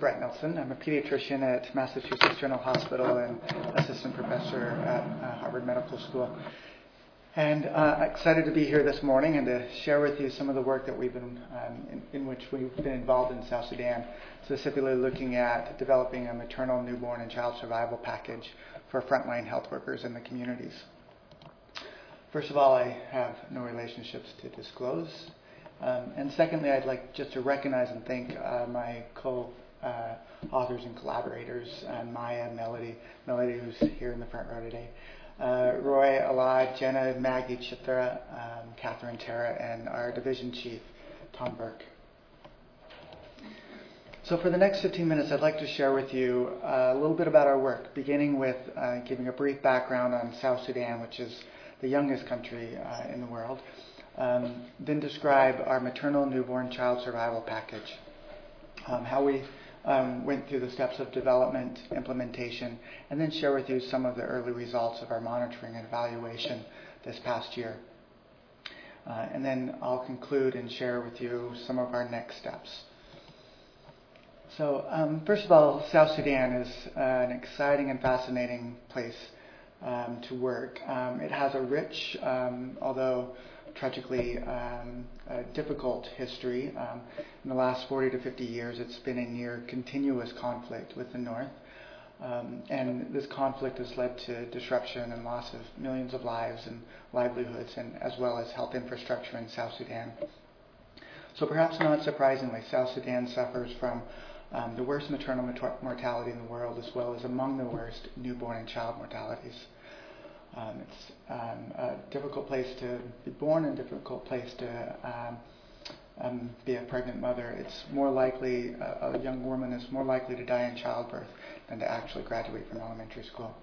Brett Nelson. I'm a pediatrician at Massachusetts General Hospital and assistant professor at Harvard Medical School. And excited to be here this morning and to share with you some of the work that we've been, in which we've been involved in South Sudan, specifically looking at developing a maternal, newborn, and child survival package for frontline health workers in the communities. First of all, I have no relationships to disclose. And secondly, I'd like just to recognize and thank my co-authors and collaborators, Maya, Melody who's here in the front row today, Roy, Alad, Jenna, Maggie, Chitra, Catherine, Tara, and our division chief, Tom Burke. So for the next 15 minutes, I'd like to share with you a little bit about our work, beginning with giving a brief background on South Sudan, which is the youngest country in the world. Then describe our maternal, newborn, child survival package, how we went through the steps of development, implementation, and then share with you some of the early results of our monitoring and evaluation this past year. And then I'll conclude and share with you some of our next steps. So first of all, South Sudan is an exciting and fascinating place to work. It has a rich, although tragically difficult history. In the last 40 to 50 years, it's been a near continuous conflict with the North. And this conflict has led to disruption and loss of millions of lives and livelihoods, and as well as health infrastructure in South Sudan. So perhaps not surprisingly, South Sudan suffers from the worst maternal mortality in the world, as well as among the worst newborn and child mortalities. It's a difficult place to be born and a difficult place to be a pregnant mother. It's more likely, a young woman is more likely to die in childbirth than to actually graduate from elementary school.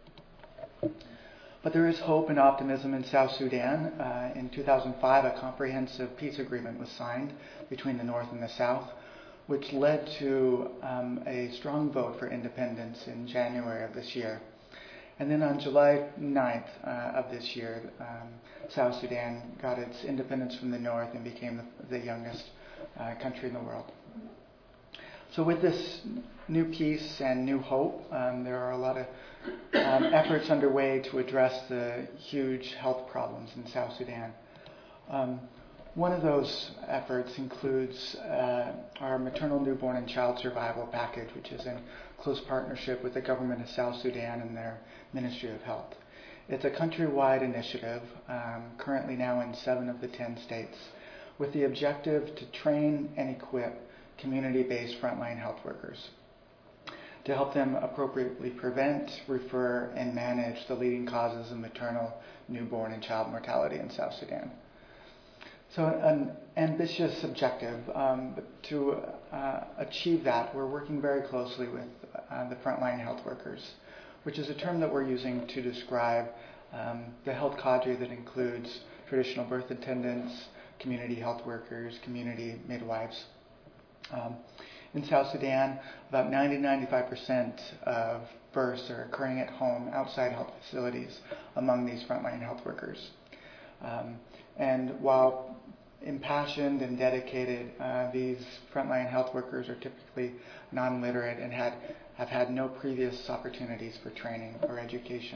But there is hope and optimism in South Sudan. In 2005, a comprehensive peace agreement was signed between the North and the South, which led to a strong vote for independence in January of this year. And then on July 9th of this year, South Sudan got its independence from the North and became the youngest country in the world. So with this new peace and new hope, there are a lot of efforts underway to address the huge health problems in South Sudan. One of those efforts includes our maternal, newborn, and child survival package, which is in close partnership with the government of South Sudan and their Ministry of Health. It's a countrywide initiative, currently now in 7 of the 10 states, with the objective to train and equip community-based frontline health workers to help them appropriately prevent, refer, and manage the leading causes of maternal, newborn, and child mortality in South Sudan. So an ambitious objective. But to achieve that, we're working very closely with the frontline health workers, which is a term that we're using to describe the health cadre that includes traditional birth attendants, community health workers, community midwives. In South Sudan, about 90-95% of births are occurring at home outside health facilities among these frontline health workers. And while impassioned and dedicated, these frontline health workers are typically non-literate and have had no previous opportunities for training or education.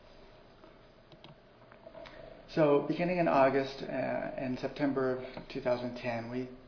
So beginning in August and September of 2010,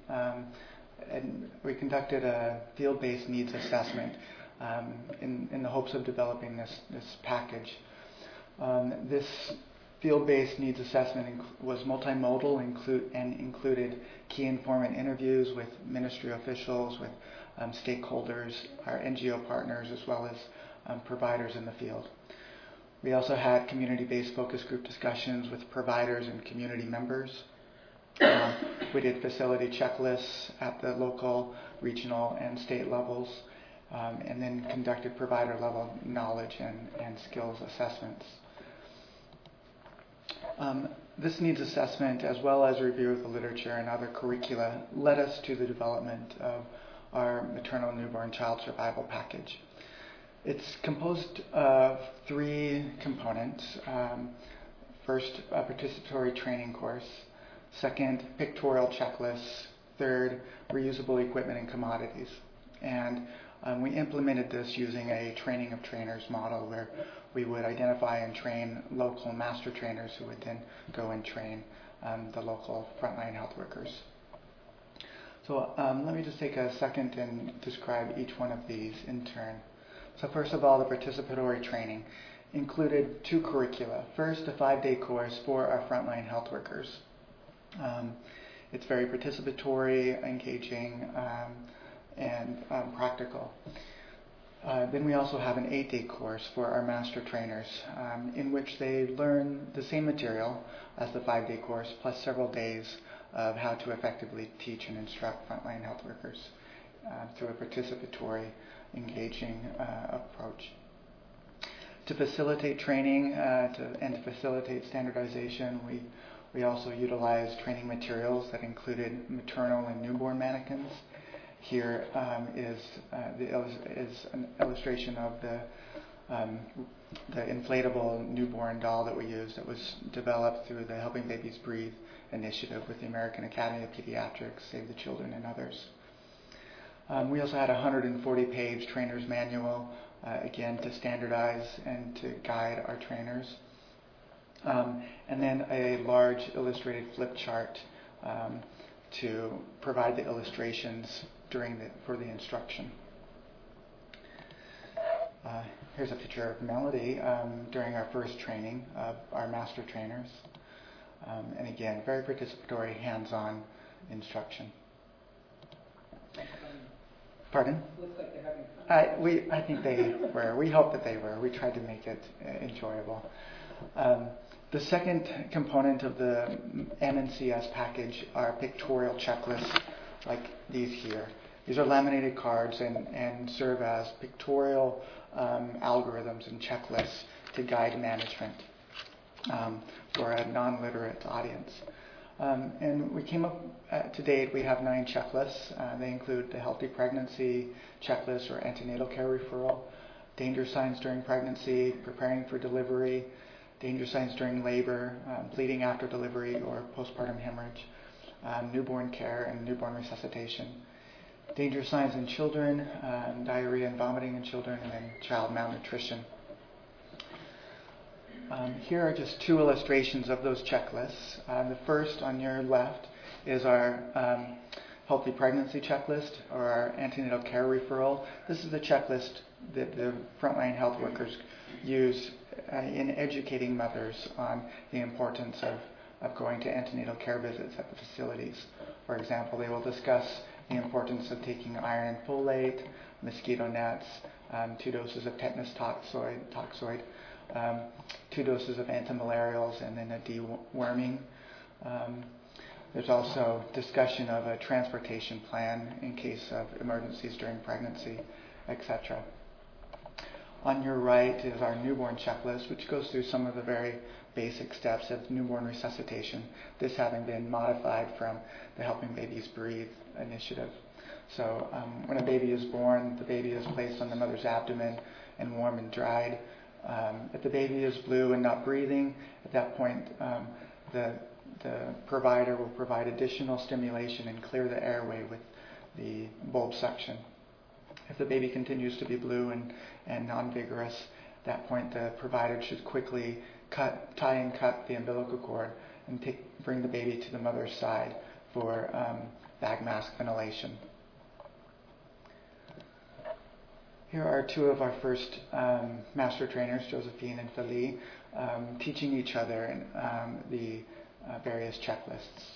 we conducted a field-based needs assessment in the hopes of developing this package. This field-based needs assessment was multimodal and included key informant interviews with ministry officials, with stakeholders, our NGO partners, as well as providers in the field. We also had community-based focus group discussions with providers and community members. We did facility checklists at the local, regional, and state levels, and then conducted provider-level knowledge and skills assessments. This needs assessment, as well as review of the literature and other curricula, led us to the development of our maternal, newborn, child survival package. It's composed of 3 components. First, a participatory training course. Second, pictorial checklists. Third, reusable equipment and commodities. And We implemented this using a training of trainers model where we would identify and train local master trainers who would then go and train the local frontline health workers. So let me just take a second and describe each one of these in turn. So first of all, the participatory training included 2 curricula. First, a 5-day course for our frontline health workers. It's very participatory, engaging, and practical. Then we also have an 8-day course for our master trainers in which they learn the same material as the 5-day course plus several days of how to effectively teach and instruct frontline health workers through a participatory, engaging approach. To facilitate training and to facilitate standardization, we also utilized training materials that included maternal and newborn mannequins. Here is an illustration of the inflatable newborn doll that we used that was developed through the Helping Babies Breathe initiative with the American Academy of Pediatrics, Save the Children, and others. We also had a 140-page trainer's manual, again, to standardize and to guide our trainers. And then a large illustrated flip chart to provide the illustrations for the instruction. Here's a picture of Melody during our first training of our master trainers. And again, very participatory, hands-on instruction. Pardon? Looks like they're having fun. I think they were. We hope that they were. We tried to make it enjoyable. The second component of the MNCS package are pictorial checklists like these here. These are laminated cards and serve as pictorial algorithms and checklists to guide management for a non-literate audience. And we came up, to date, we have 9 checklists. They include the healthy pregnancy checklist or antenatal care referral, danger signs during pregnancy, preparing for delivery, danger signs during labor, bleeding after delivery or postpartum hemorrhage, newborn care and newborn resuscitation, danger signs in children, diarrhea and vomiting in children, and then child malnutrition. Here are just 2 illustrations of those checklists. The first on your left is our healthy pregnancy checklist or our antenatal care referral. This is the checklist that the frontline health workers use in educating mothers on the importance of going to antenatal care visits at the facilities. For example, they will discuss the importance of taking iron and folate, mosquito nets, 2 doses of tetanus toxoid, 2 doses of antimalarials, and then a deworming. There's also discussion of a transportation plan in case of emergencies during pregnancy, etc. On your right is our newborn checklist, which goes through some of the very basic steps of newborn resuscitation, this having been modified from the Helping Babies Breathe initiative. So when a baby is born, the baby is placed on the mother's abdomen and warm and dried. If the baby is blue and not breathing, at that point the provider will provide additional stimulation and clear the airway with the bulb suction. If the baby continues to be blue and non-vigorous, at that point the provider should quickly tie and cut the umbilical cord and bring the baby to the mother's side for bag mask ventilation. Here are 2 of our first master trainers, Josephine and Feli, teaching each other the various checklists.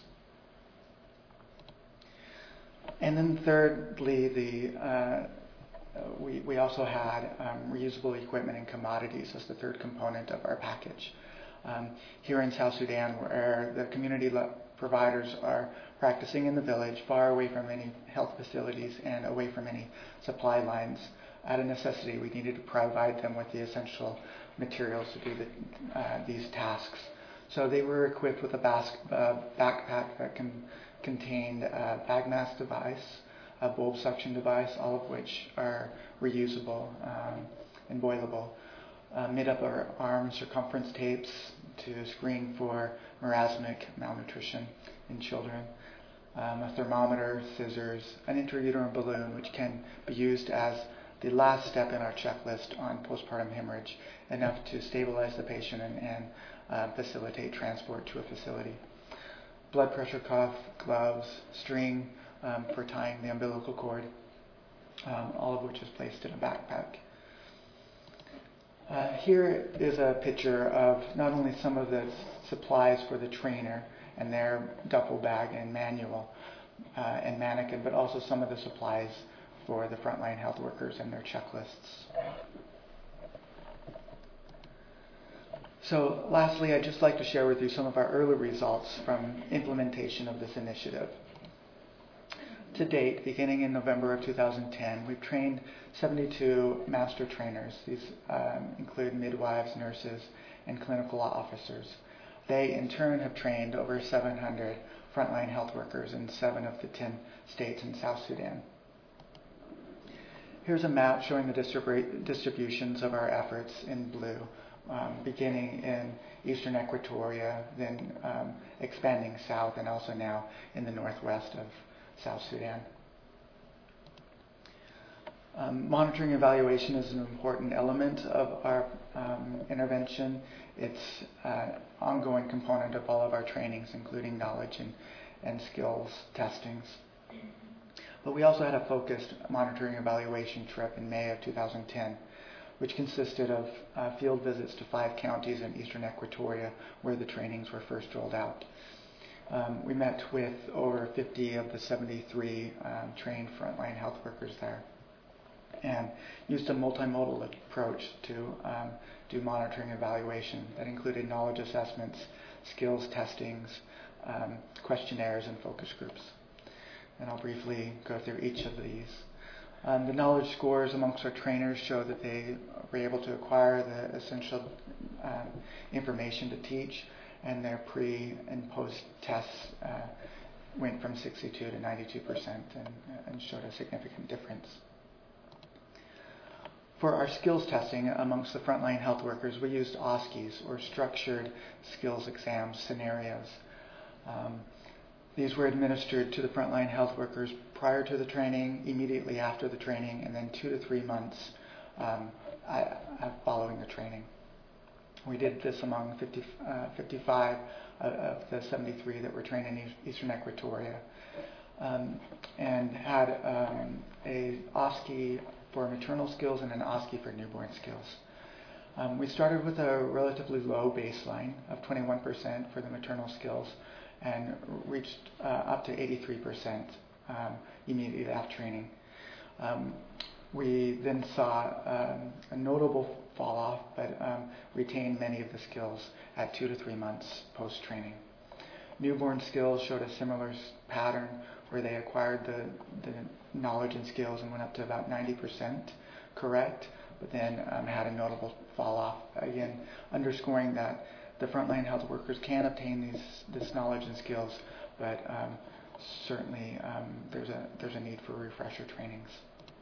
And then thirdly, we also had reusable equipment and commodities as the third component of our package. Here in South Sudan, where the community providers are practicing in the village, far away from any health facilities and away from any supply lines, out of necessity, we needed to provide them with the essential materials to do these tasks. So they were equipped with a backpack that contained a bag mask device, a bulb suction device, all of which are reusable and boilable. Mid-upper arm circumference tapes to screen for marasmic malnutrition in children, a thermometer, scissors, an intrauterine balloon which can be used as the last step in our checklist on postpartum hemorrhage, enough to stabilize the patient and facilitate transport to a facility. Blood pressure cuff, gloves, string for tying the umbilical cord, all of which is placed in a backpack. Here is a picture of not only some of the supplies for the trainer and their duffel bag and manual and mannequin, but also some of the supplies for the frontline health workers and their checklists. So lastly, I'd just like to share with you some of our early results from implementation of this initiative. To date, beginning in November of 2010, we've trained 72 master trainers. These include midwives, nurses, and clinical officers. They, in turn, have trained over 700 frontline health workers in 7 of the 10 states in South Sudan. Here's a map showing the distributions of our efforts in blue, beginning in eastern Equatoria, then expanding south, and also now in the northwest of South Sudan. Monitoring evaluation is an important element of our intervention. It's an ongoing component of all of our trainings, including knowledge and skills testings. But we also had a focused monitoring evaluation trip in May of 2010, which consisted of field visits to 5 counties in eastern Equatoria where the trainings were first rolled out. We met with over 50 of the 73 trained frontline health workers there and used a multimodal approach to do monitoring evaluation that included knowledge assessments, skills testings, questionnaires, and focus groups. And I'll briefly go through each of these. The knowledge scores amongst our trainers show that they were able to acquire the essential information to teach, and their pre and post tests went from 62 to 92% and showed a significant difference. For our skills testing amongst the frontline health workers, we used OSCEs, or Structured Skills Exam Scenarios. These were administered to the frontline health workers prior to the training, immediately after the training, and then 2 to 3 months following the training. We did this among 55 of the 73 that were trained in eastern Equatoria, and had a OSCE for maternal skills and an OSCE for newborn skills. We started with a relatively low baseline of 21% for the maternal skills and reached up to 83% immediately after training. We then saw a notable fall off, but retained many of the skills at 2 to 3 months post-training. Newborn skills showed a similar pattern where they acquired the knowledge and skills and went up to about 90% correct, but then had a notable fall off, again underscoring that the frontline health workers can obtain this knowledge and skills, but certainly there's a need for refresher trainings.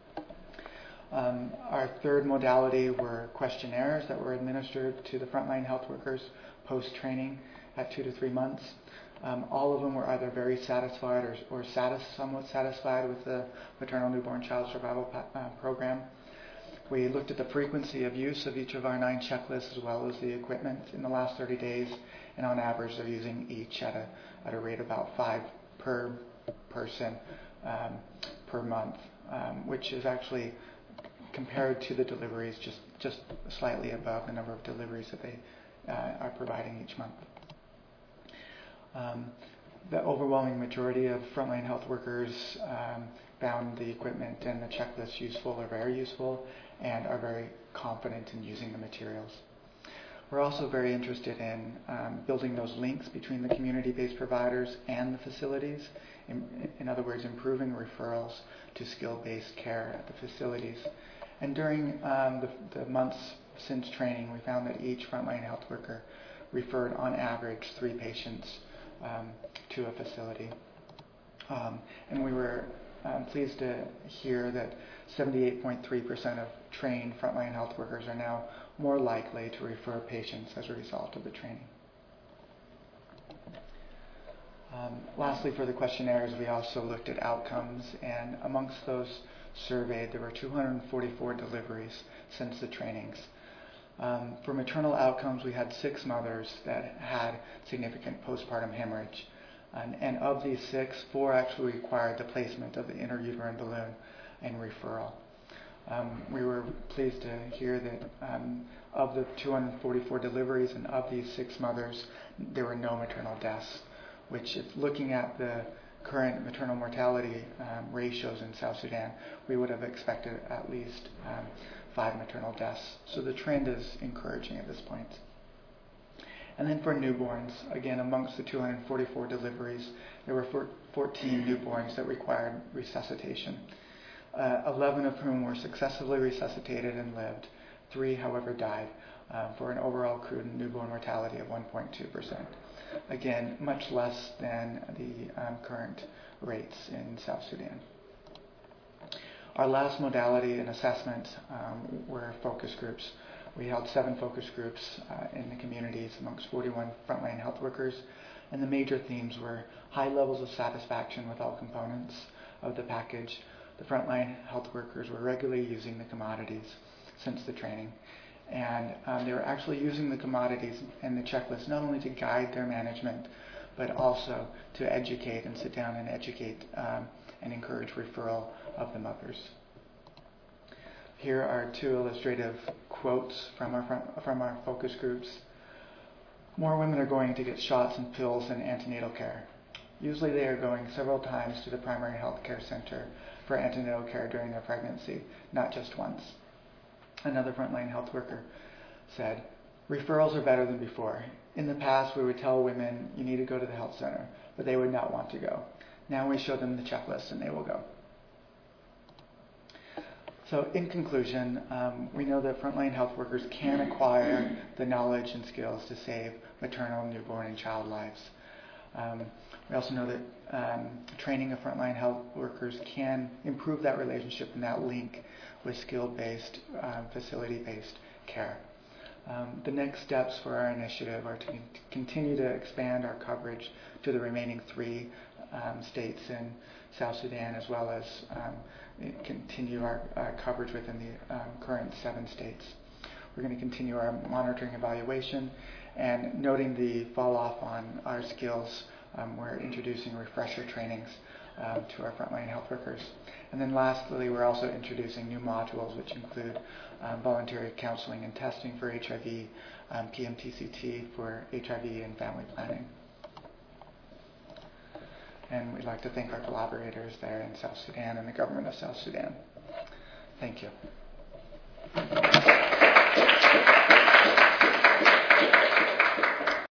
Our third modality were questionnaires that were administered to the frontline health workers post-training at 2 to 3 months. All of them were either very satisfied or somewhat satisfied with the maternal newborn child survival program. We looked at the frequency of use of each of our 9 checklists as well as the equipment in the last 30 days, and on average they're using each at a rate about 5 per person per month, which is actually, compared to the deliveries, just slightly above the number of deliveries that they are providing each month. The overwhelming majority of frontline health workers found the equipment and the checklists useful or very useful and are very confident in using the materials. We're also very interested in building those links between the community-based providers and the facilities. In other words, improving referrals to skill-based care at the facilities. And during the months since training, we found that each frontline health worker referred on average 3 patients to a facility. And we were pleased to hear that 78.3% of trained frontline health workers are now more likely to refer patients as a result of the training. Lastly, for the questionnaires, we also looked at outcomes, and amongst those surveyed, there were 244 deliveries since the trainings. For maternal outcomes, we had 6 mothers that had significant postpartum hemorrhage. And of these 6, 4 actually required the placement of the intrauterine balloon and referral. We were pleased to hear that of the 244 deliveries and of these 6 mothers, there were no maternal deaths, which, if looking at the current maternal mortality ratios in South Sudan, we would have expected at least 5 maternal deaths. So the trend is encouraging at this point. And then for newborns, again, amongst the 244 deliveries, there were 14 newborns that required resuscitation, 11 of whom were successfully resuscitated and lived. 3, however, died, for an overall crude newborn mortality of 1.2%. Again, much less than the current rates in South Sudan. Our last modality and assessment were focus groups. We held 7 focus groups in the communities amongst 41 frontline health workers, and the major themes were high levels of satisfaction with all components of the package. The frontline health workers were regularly using the commodities since the training, and they were actually using the commodities and the checklist not only to guide their management, but also to educate and sit down and educate and encourage referral of the mothers. Here are 2 illustrative quotes from our focus groups. More women are going to get shots and pills in antenatal care. Usually they are going several times to the primary health care center for antenatal care during their pregnancy, not just once. Another frontline health worker said, referrals are better than before. In the past, we would tell women, you need to go to the health center, but they would not want to go. Now we show them the checklist and they will go. So in conclusion, we know that frontline health workers can acquire the knowledge and skills to save maternal, newborn, and child lives. We also know that training of frontline health workers can improve that relationship and that link with skill-based, facility-based care. The next steps for our initiative are to continue to expand our coverage to the remaining 3 states in South Sudan, as well as continue our coverage within the current 7 states. We're going to continue our monitoring evaluation, and noting the fall off on our skills, we're introducing refresher trainings to our frontline health workers. And then lastly, we're also introducing new modules which include voluntary counseling and testing for HIV, PMTCT for HIV and family planning. And we'd like to thank our collaborators there in South Sudan and the government of South Sudan. Thank you.